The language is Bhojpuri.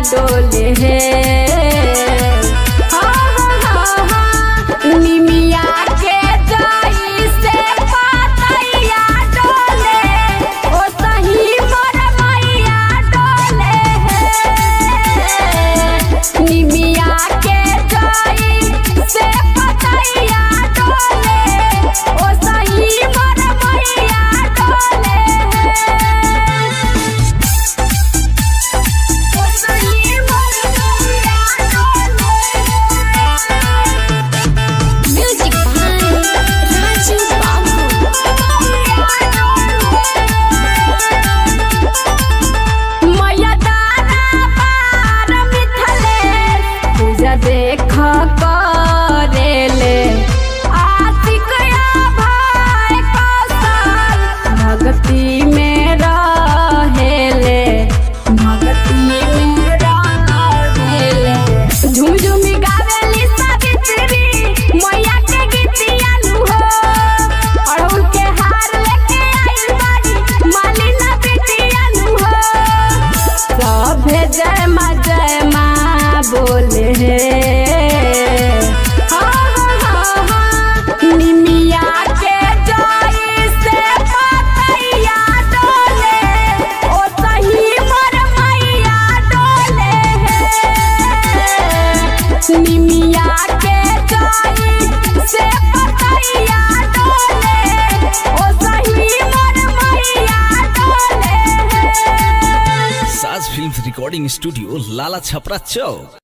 डोले है। निमिया के जाई से पतैया डोले, ओ सही मोर मैया डोले है। निमिया के जाई से पतैया डोले, ओ सही मोर मैया डोले है। ओ सही मोर मैया डोले। म्यूजिक बाय राजू बाबू। मैया तारा पार मिथले पूजा देख करेले, आशिक भाई कौशल भक्ति में रहेले, भक्ति में रहेले। झुमझुमी गावेली सावित्री मैया के गीतिया नु हो, अड़हुल के हार लेके आइल बाड़ी मालिना बेटिया नु हो। सभे जय माँ बोले है। निमिया के जाई से पतैया डोले, ओ सही मोर मैया डोले है। निमिया के जाई से पतैया डोले, ओ सही मोर मैया डोले है। Saaj films recording studio, Lala Chhapra चौक।